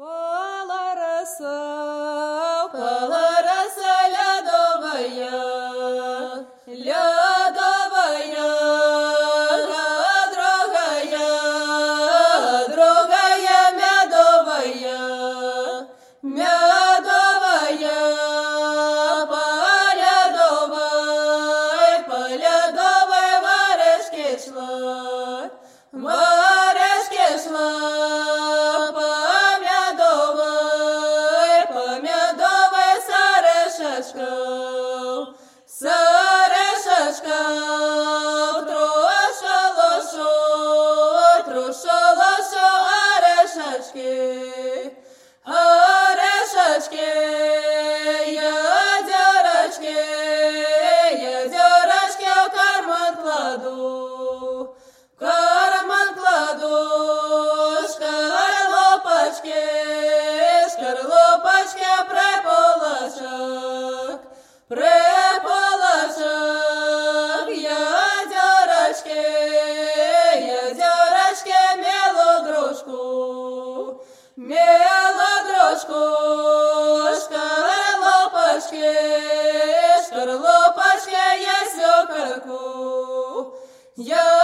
Пала роса лядовая, лядовая, другая медовая, медовая, по лядовой варежке шла, варежке шла. Сережечка, трошалошу, орешечки, орешечки, я дёрочки в карман кладу, шкарлупочки преполошок, я дёрочки, мелодружку, шкарлупочки, я свёкорку,